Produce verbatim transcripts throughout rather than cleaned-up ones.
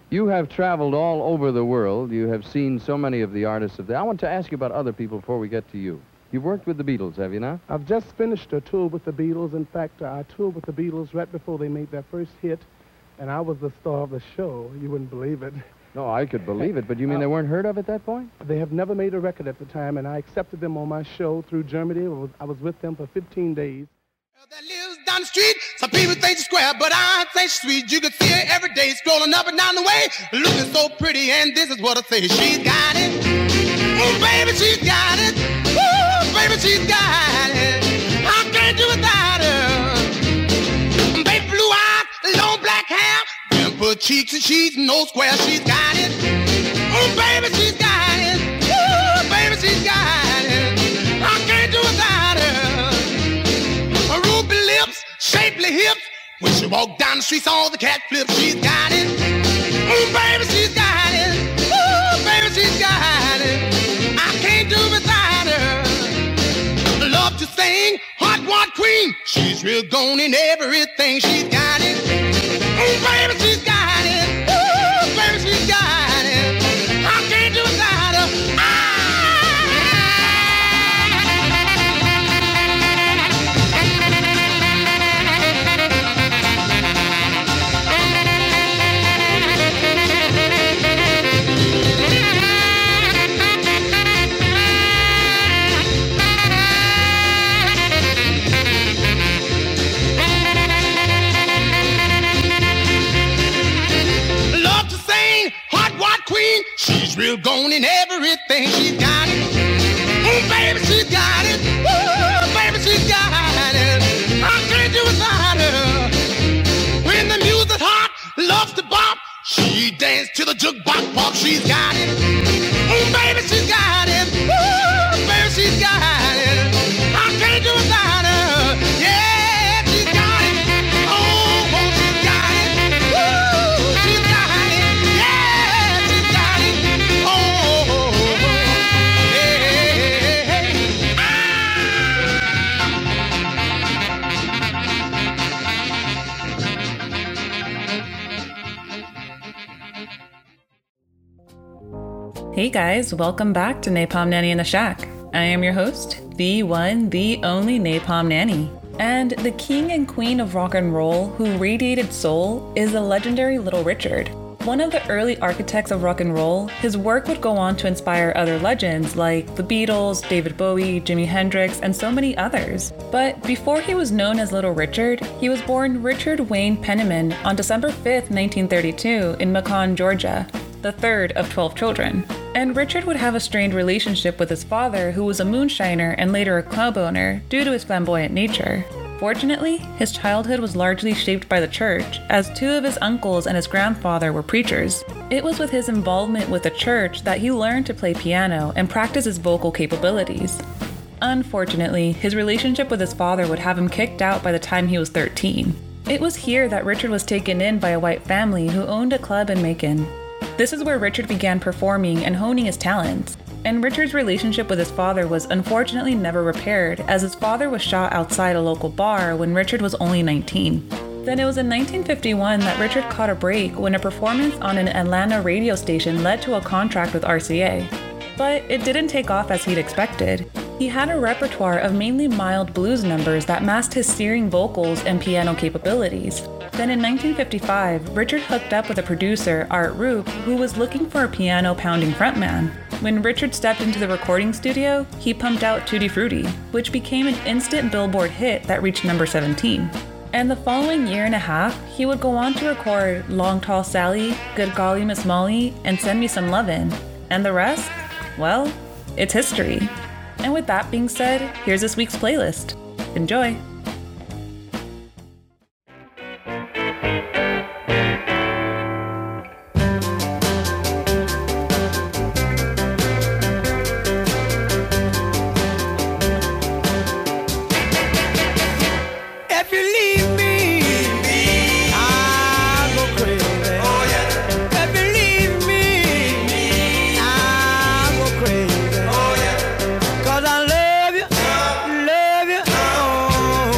You have traveled all over the world. You have seen so many of the artists of the... I want to ask you about other people before we get to you. You've worked with the Beatles, have you not? I've just finished a tour with the Beatles. In fact, I toured with the Beatles right before they made their first hit, and I was the star of the show. You wouldn't believe it. No, I could believe it, but you mean uh, they weren't heard of at that point? They have never made a record at the time, and I accepted them on my show through Germany. I was, I was with them for fifteen days. That lives down the street. Some people think she's square, but I think she's sweet. You can see her every day scrolling up and down the way, looking so pretty, and this is what I say. She's got it. Oh, baby, she's got it. Ooh, baby, she's got it. I can't do without her. Baby, blue eyes, long black hair, dimple cheeks, and she's no square. She's got it. Oh, baby, she's got it. Ooh, baby, she's got it. I can't do without her. Ruby lips, shapely hips. When she walk down the streets, all the cat flips. She's got it. Ooh, baby, she's got it. Ooh, baby, she's got it. I can't do without her. Love to sing, hot one queen. She's real gone in everything. She's got it. Ooh, baby, she's got it. Ooh, baby, she's got it. I can't do without her. I queen, she's real gone in everything. She's got it. Oh, baby, she's got it. Oh, baby, she's got it. I can't do without her. When the music's hot, loves to bop, she dance to the jukebox pop. She's got it. Oh, baby, she's got it. Oh, baby, she's got it. I can't do without her. Yeah, she's got it. Oh, oh, she's got it. Ooh, she's got it. Yeah, she's got it. Oh, oh, oh, hey, hey, hey, hey. Hey guys, welcome back to Napalm Nanny in the Shack. I am your host, the one, the only Napalm Nanny. And the king and queen of rock and roll who radiated soul is the legendary Little Richard. One of the early architects of rock and roll, his work would go on to inspire other legends like the Beatles, David Bowie, Jimi Hendrix, and so many others. But before he was known as Little Richard, he was born Richard Wayne Penniman on December fifth, nineteen thirty-two in Macon, Georgia, the third of twelve children. And Richard would have a strained relationship with his father, who was a moonshiner and later a club owner, due to his flamboyant nature. Fortunately, his childhood was largely shaped by the church, as two of his uncles and his grandfather were preachers. It was with his involvement with the church that he learned to play piano and practice his vocal capabilities. Unfortunately, his relationship with his father would have him kicked out by the time he was thirteen. It was here that Richard was taken in by a white family who owned a club in Macon. This is where Richard began performing and honing his talents. And Richard's relationship with his father was unfortunately never repaired, as his father was shot outside a local bar when Richard was only nineteen. Then it was in nineteen fifty-one that Richard caught a break when a performance on an Atlanta radio station led to a contract with R C A. But it didn't take off as he'd expected. He had a repertoire of mainly mild blues numbers that masked his searing vocals and piano capabilities. Then in nineteen fifty-five, Richard hooked up with a producer, Art Roop, who was looking for a piano-pounding frontman. When Richard stepped into the recording studio, he pumped out Tutti Frutti, which became an instant Billboard hit that reached number seventeen. And the following year and a half, he would go on to record Long Tall Sally, Good Golly Miss Molly, and Send Me Some Lovin'. And the rest? Well, it's history. And with that being said, here's this week's playlist. Enjoy! Oh,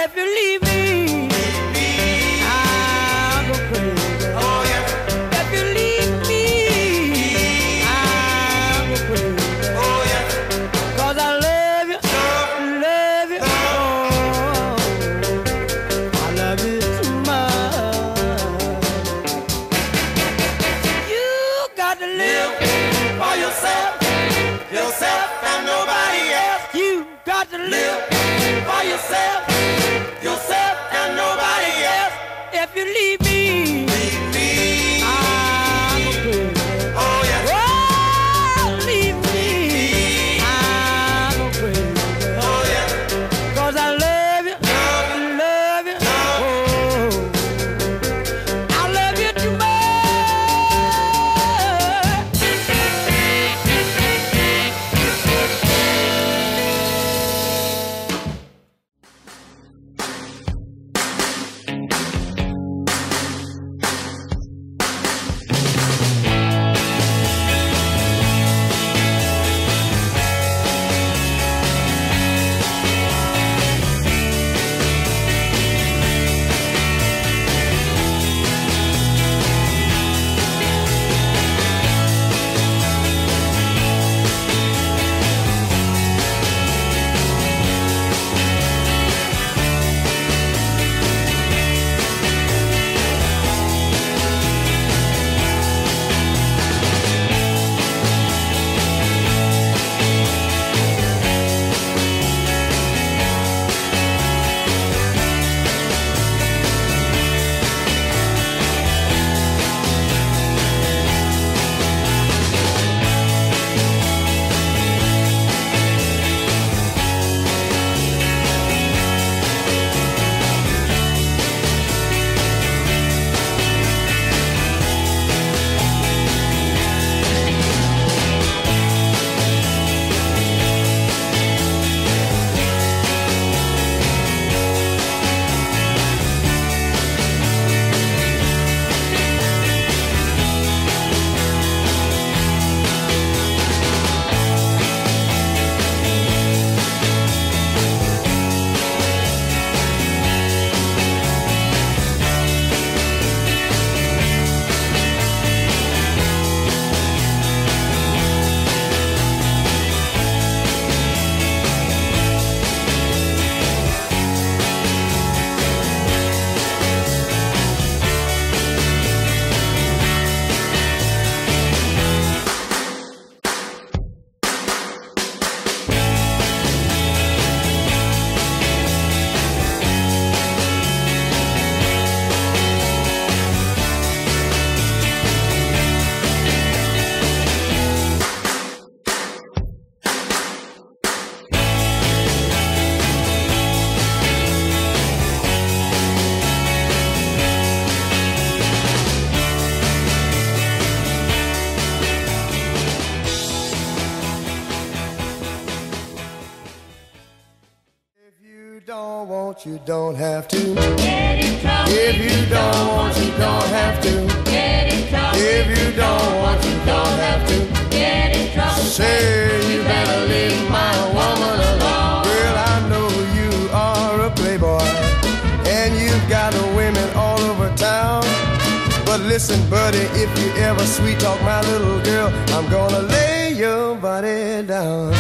If you leave me, leave me, I'll go crazy. Oh yeah. If you leave me, I'll go crazy. Oh yeah. 'Cause I love you, love you, oh, I love you too much. You got to live for yourself, yourself and nobody else. You got to live for yourself, yourself and nobody else. If you leave me, leave me, I'm a crazy. Oh yes. Oh, leave me, I'm a crazy. Oh yes. 'Cause I love you, love you, love you. Oh, I love you too much. You don't have to get in trouble. If you don't want, you don't have to get in trouble. If you don't want, you don't have to get in trouble. Say you better leave my woman alone. Well, I know you are a playboy and you've got women all over town. But listen, buddy, if you ever sweet talk my little girl, I'm gonna lay your body down.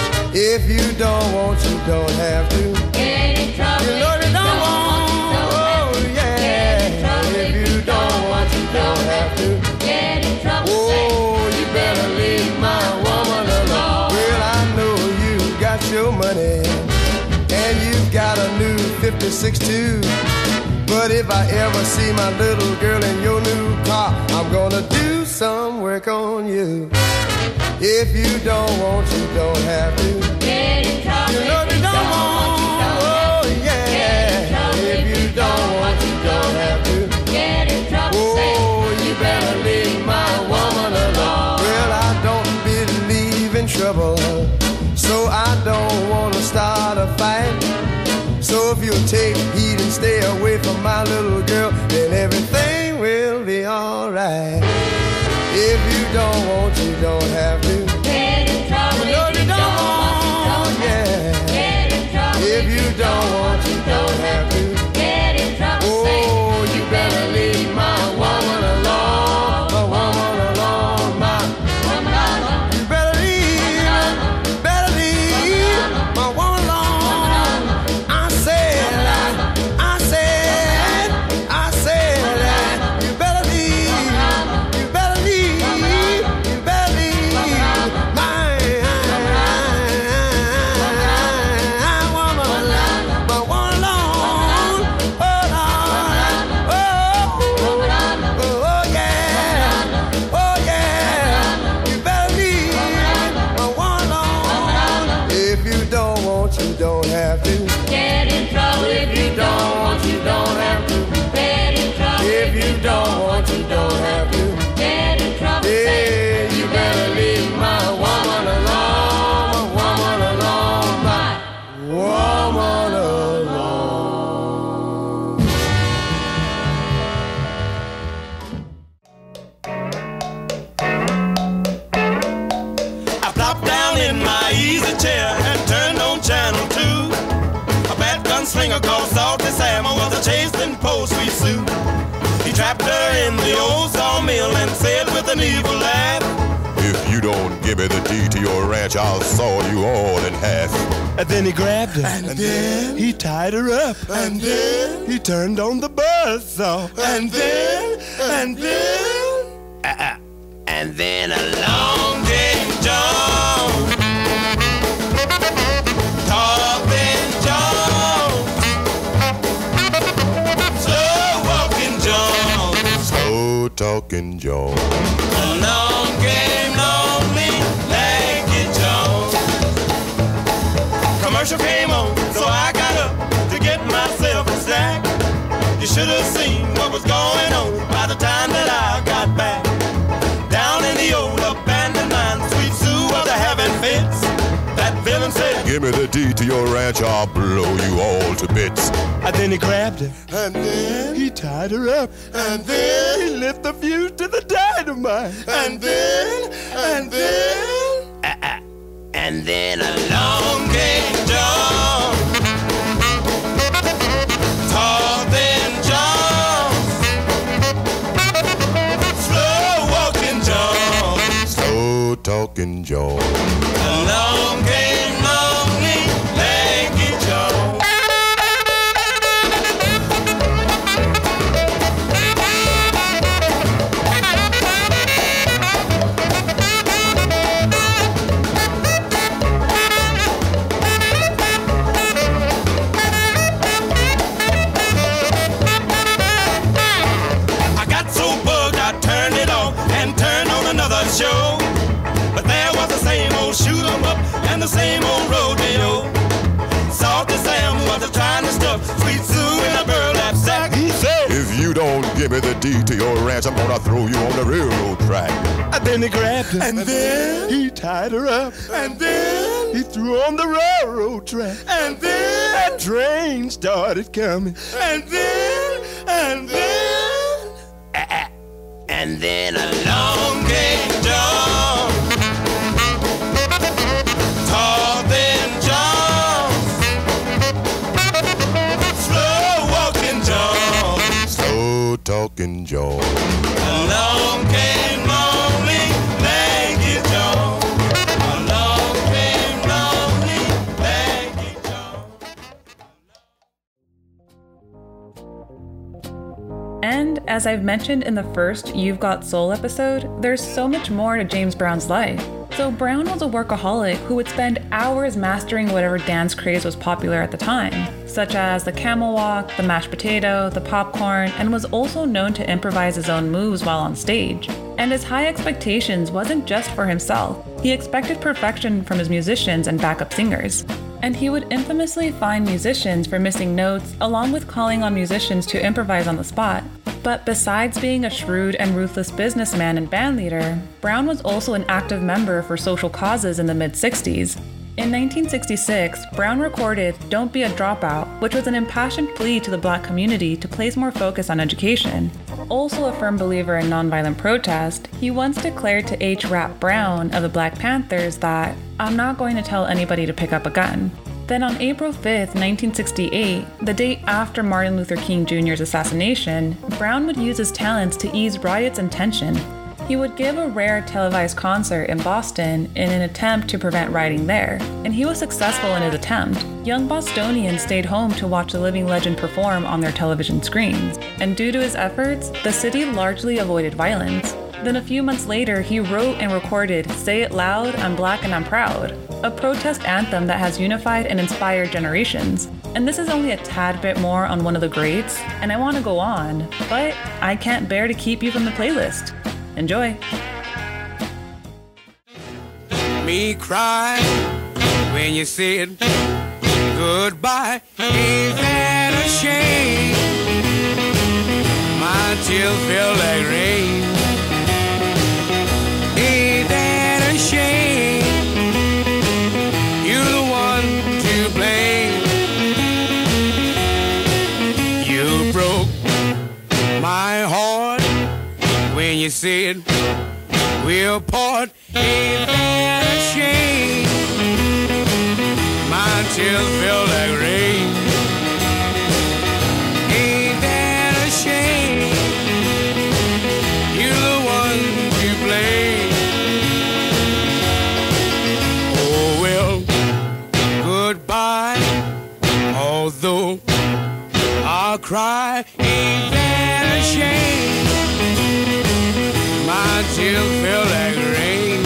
If you don't want, you don't have to get in trouble. You know you don't want, oh yeah. If you don't want, you don't have to get in trouble. Oh, you better leave my woman alone. Well, I know you got your money and you've got a new fifty-six too. But if I ever see my little girl in your new car, I'm gonna do some work on you. If you don't want, you don't have to get in trouble. You know you don't want, oh yeah. If you don't want, you don't have to get in trouble. Oh, you better leave my woman alone. Well, I don't believe in trouble, so I don't want to start a fight. So if you'll take heed and stay away from my little girl, then everything will be alright. If you don't want, you don't have to get in trouble. You know you don't want, yeah. Get in trouble. If you don't want, you don't have want, you don't have to. Get in trouble if you don't want, you don't have to. Get in trouble If you don't want, you don't have to. Get in trouble. Yeah, you better leave my woman alone, woman alone, my woman alone. I plopped down in my easy chair and turned on channel two. A bad gunslinger called Salty Sam was a chasing poor Sweet Sue. He trapped her in the old sawmill and said with an evil laugh, If you don't give me the deed to your ranch, I'll saw you all in half. and then he grabbed her, and, then he tied her up, and then he turned on the buzzsaw, and then, and then, uh-uh. and then along came John, Talking John, slow walking John. Slow talking Joe. Along came lonely Lanky Joe. Commercial came on, so I got up to get myself a snack. You should have seen what was going on by the time that I got back. Down in the old abandoned mine, Sweet Sue was a having fits. That villain said, Give me the deed to your ranch, I'll blow you all to bits. and then he grabbed her, and then he tied her up, and then he lit the fuse to the dynamite, and then, and then, uh-uh. and then along came John, tall thin John, slow walking John. Slow talking Joe. Along came lonely Lanky Joe. I got so bugged I turned it off and turned on another show. But there was the same old shoot 'em up and the same old rodeo. Salty Sam was trying to stuff Sweet Sue in a burlap sack. He said, If you don't give me the deed to your ranch, I'm gonna throw you on the railroad track. and then he grabbed her, and then he tied her up, and then he threw her on the railroad track, and then that train started coming, and then, and then, uh-uh. and then along came John, tall thin John, slow walking John. Slow talking Joe. Along came lonely Lanky Joe. Along came lonely Lanky Joe. And as I've mentioned in the first You've Got Soul episode, there's so much more to James Brown's life. So Brown was a workaholic who would spend hours mastering whatever dance craze was popular at the time, such as the camel walk, the mashed potato, the popcorn, and was also known to improvise his own moves while on stage. And his high expectations wasn't just for himself. He expected perfection from his musicians and backup singers. And he would infamously fine musicians for missing notes, along with calling on musicians to improvise on the spot. But besides being a shrewd and ruthless businessman and bandleader, Brown was also an active member for social causes in the mid-sixties. In nineteen sixty-six, Brown recorded Don't Be a Dropout, which was an impassioned plea to the Black community to place more focus on education. Also a firm believer in nonviolent protest, he once declared to H. Rap Brown of the Black Panthers that, "I'm not going to tell anybody to pick up a gun." Then on April fifth, nineteen sixty-eight, the day after Martin Luther King Junior's assassination, Brown would use his talents to ease riots and tension. He would give a rare televised concert in Boston in an attempt to prevent rioting there, and he was successful in his attempt. Young Bostonians stayed home to watch the living legend perform on their television screens, and due to his efforts, the city largely avoided violence. Then a few months later, he wrote and recorded Say It Loud, I'm Black and I'm Proud, a protest anthem that has unified and inspired generations. And this is only a tad bit more on one of the greats, and I want to go on, but I can't bear to keep you from the playlist. Enjoy. Me cry when you said Goodbye, ain't that a shame? My tears feel like rain. Ain't that a shame? You're the one to blame. You broke my heart when you said we'll part. Ain't that a shame? My tears feel like rain. Ain't that a shame? You're the one to blame. Oh well, goodbye. Although I'll cry, ain't that a shame? My tears feel like rain.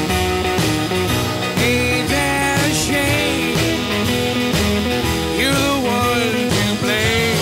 Ain't that a shame? You're the one to blame.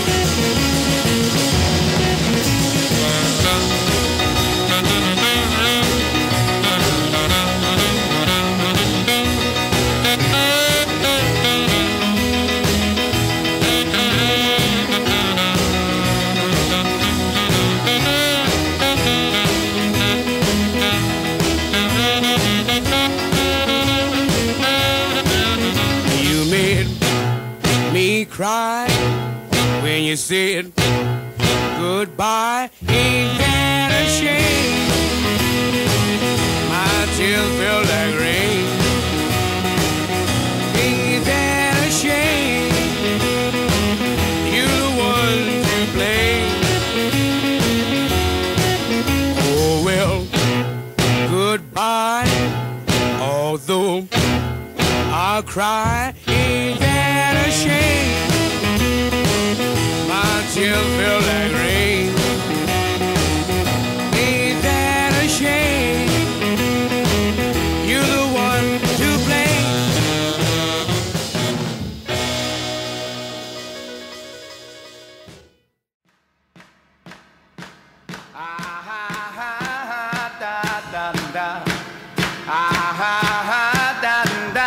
Cry when you said goodbye. Ain't that a shame? My tears feel like rain. Ain't that a shame? You're the one to blame. Oh well, goodbye. Although I'll cry, ain't that a shame? My tears feel like rain. Ain't that a shame? You're the one to blame. Ah ha ha ha da da da. Ah ha ha da da.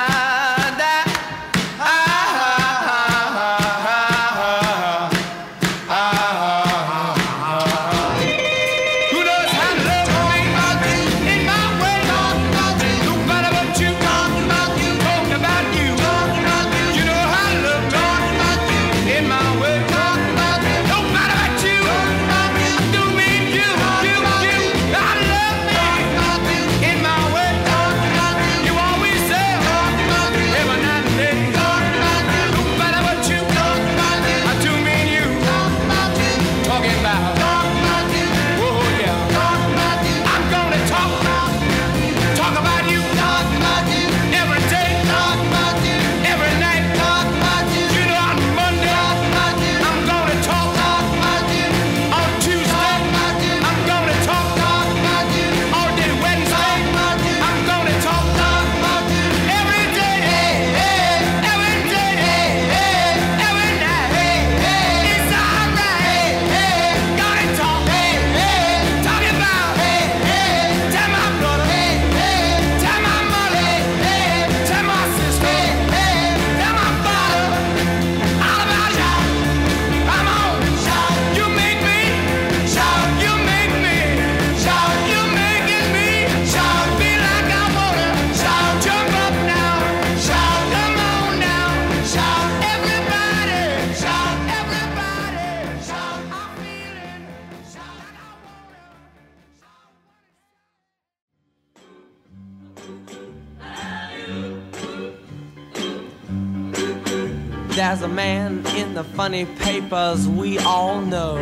There's a man in the funny papers we all know.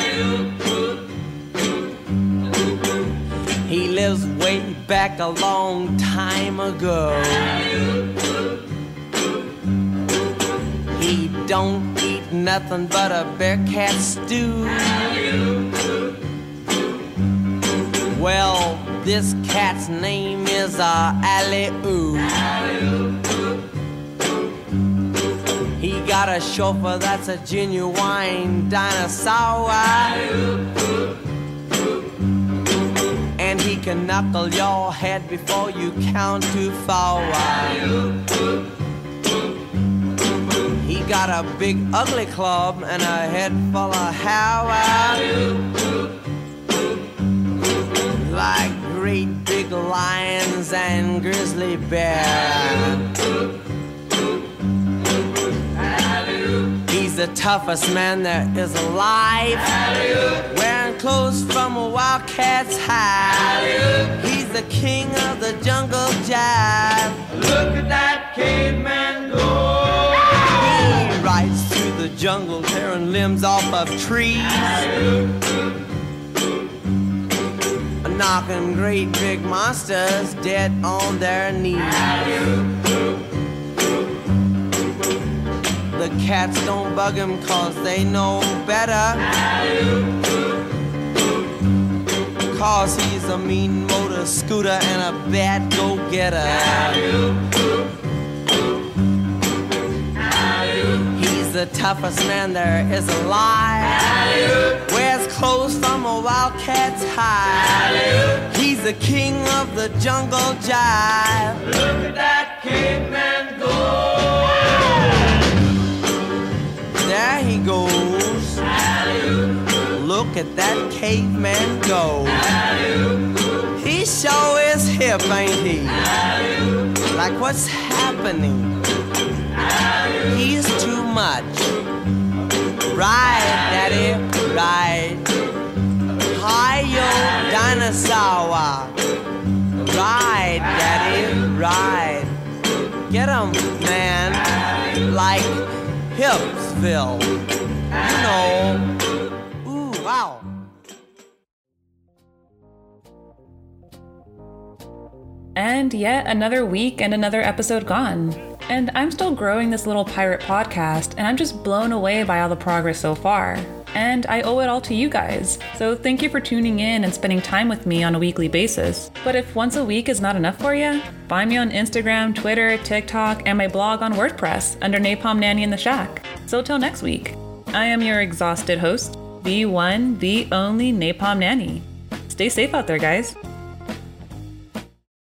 He lives way back a long time ago. He don't eat nothing but a bear cat stew. Well, this cat's name is uh, Alley-Oo. He got a chauffeur that's a genuine dinosaur. And he can knuckle your head before you count to four. got a big ugly club and a head full of hair. Like great big lions and grizzly bears. He's the toughest man there is alive. Wearing clothes from a wildcat's hide. He's the king of the jungle jive. Look at that caveman go. He rides through the jungle tearing limbs off of trees. Knocking great big monsters dead on their knees. The cats don't bug him cause they know better. Cause he's a mean motor scooter and a bad go-getter. He's the toughest man there is alive. Wears clothes from a wildcat's hide. He's the king of the jungle jive. Look at that caveman go. There he goes. Look at that caveman go. He sure is hip, ain't he? Like what's happening? He's too much. Ride, daddy, ride. Hi-yo, dinosaur. Ride, daddy, ride. Get him, man. Like Hipsville. You know. Ooh, wow. And yet another week and another episode gone. And I'm still growing this little pirate podcast, and I'm just blown away by all the progress so far. And I owe it all to you guys. So thank you for tuning in and spending time with me on a weekly basis. But if once a week is not enough for you, find me on Instagram, Twitter, TikTok, and my blog on WordPress under Napalm Nanny in the Shack. So till next week, I am your exhausted host, the one, the only Napalm Nanny. Stay safe out there, guys.